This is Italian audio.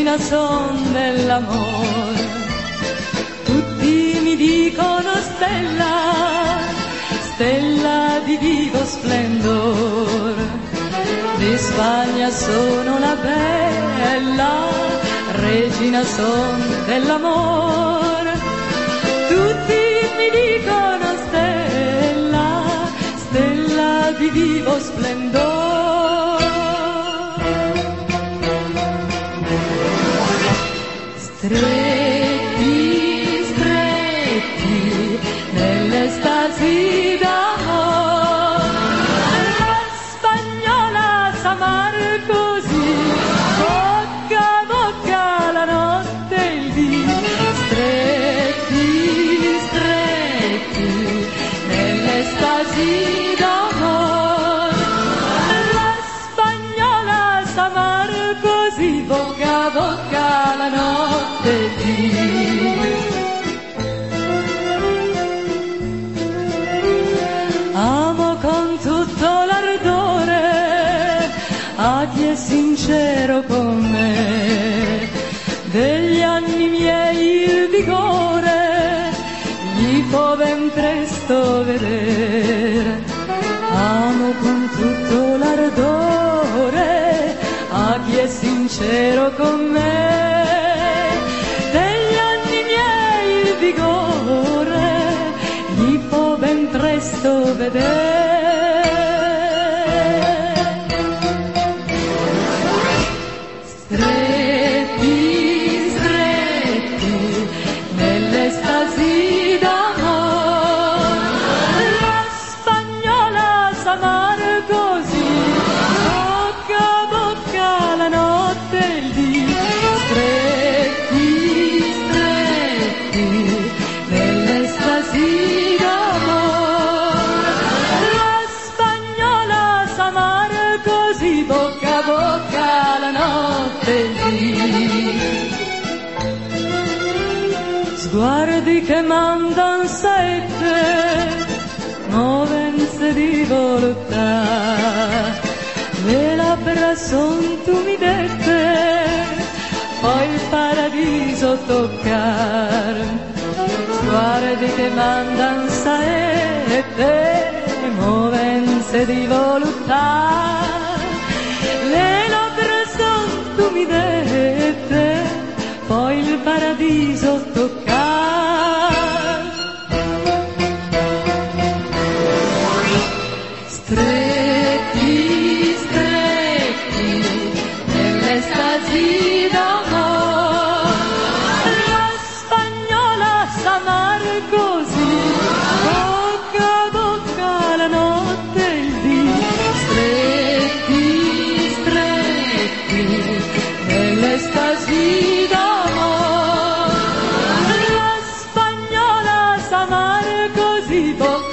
regina son dell'amore. Tutti mi dicono stella, stella di vivo splendor. Di Spagna sono la bella, regina son dell'amore. Tutti mi dicono stella, stella di vivo splendor. Stretti, stretti, nell'estasi d'amore, la spagnola s'amar così, bocca a bocca la notte e il dì. Stretti, stretti, nell'estasi d'amore, la spagnola s'amar così, bocca a bocca la notte e il dì. Amo con tutto l'ardore a chi è sincero con me, degli anni miei il vigore gli può ben presto vedere. Amo con tutto l'ardore a chi è sincero con me, degli anni miei il vigore gli può ben presto vedere. Stretti, stretti, nell'estasi d'amore, la spagnola s'amar così, bocca a bocca la notte e il dì. Stretti, stretti, nell'estasi d'amore, la spagnola s'amar così, bocca a bocca la notte e il dì. Sguardi che mandan sette movenze di voluttà, le labbra son tumidette, poi il paradiso toccar. Sguardi che mandan sette movenze di voluttà, le labbra son tumidette, poi il paradiso toccar. Stretti, stretti, nell'estasi d'amore, la spagnola s'amar così, bocca a bocca la notte e il dì. Stretti, stretti, nell'estasi d'amore, la spagnola s'amar così, bocca